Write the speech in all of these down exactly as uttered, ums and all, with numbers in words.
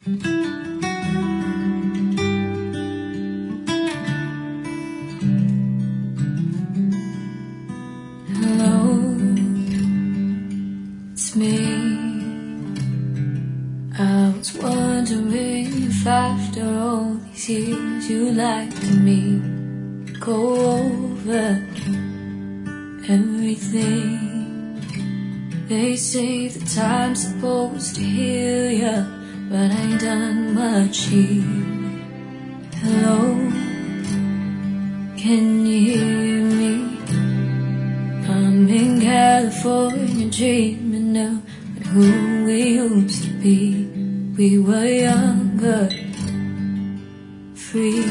Hello, it's me. I was wondering if after all these years you'd like me to go over everything. They say the time's supposed to heal ya, but I ain't done much healing. Hello, can you hear me? I'm in California dreaming of who we used to be. We were younger, free.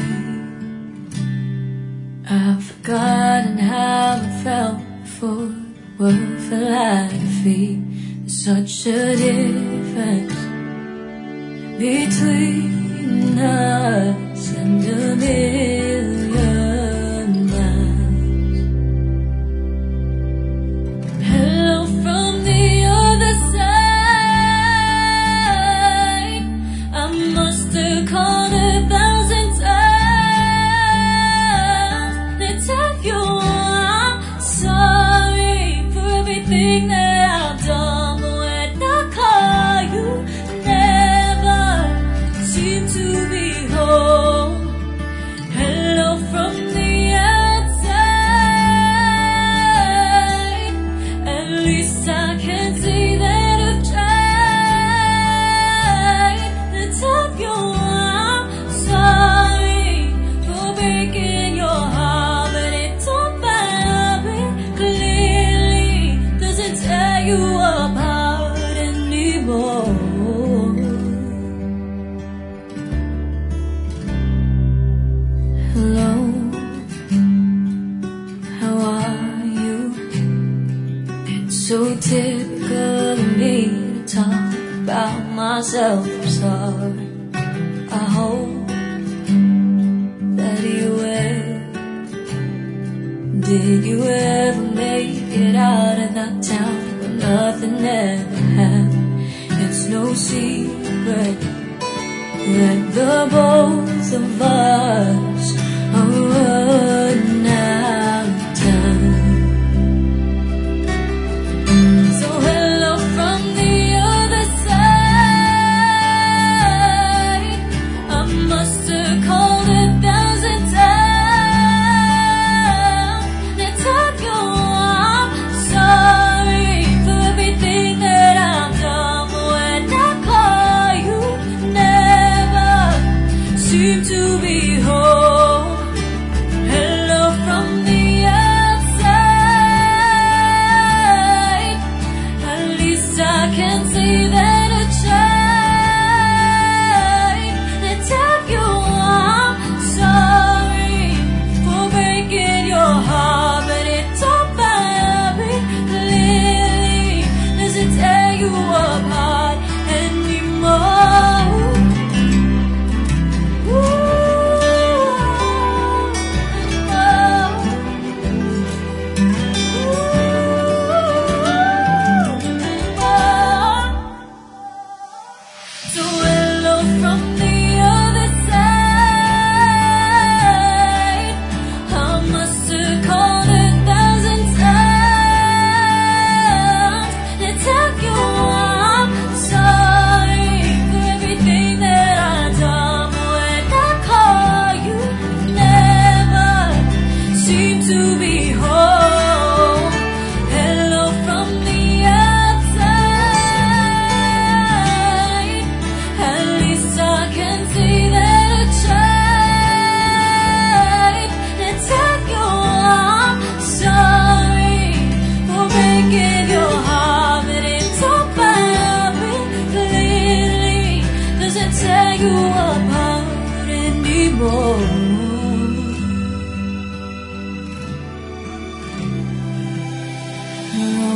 I've forgotten how it felt before the world felt like a feet. There's such a difference between us and a million miles. Hello from the other side. I must have called a thousand times to tell you I'm sorry for everything that I've done. But when I call you, never seem to be home. Hello from the outside. At least I can see that I've tried to tell you I'm sorry for breaking your heart, but it don't matter. Clearly doesn't tear you apart anymore. Hello, how are you? It's so typical of me to talk about myself. I'm sorry. I hope that you will. Did you ever make it out of that town where nothing ever happened? It's no secret that the both of us are running out of time. So hello from the other side. I must have called a thousand times to tell you I'm sorry for everything that I've done. But when I call you, never seem to be home. Hello from the outside. At least I can see that I tried to tell you I'm sorry for breaking your heart, but it don't matter. Clearly doesn't tear you apart anymore. So hello from the other side. I must have called a thousand times to tell you I'm sorry for everything that I've done. But when I call you, never seem to be home. Hello from the outside. At least I can see that I tried to tell you I'm sorry for breaking your heart, but it don't matter. Clearly doesn't tear you apart anymore. Hello,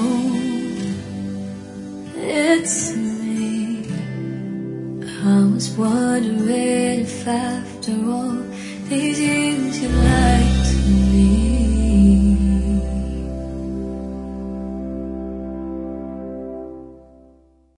it's me. I was wondering if after all these years you liked me.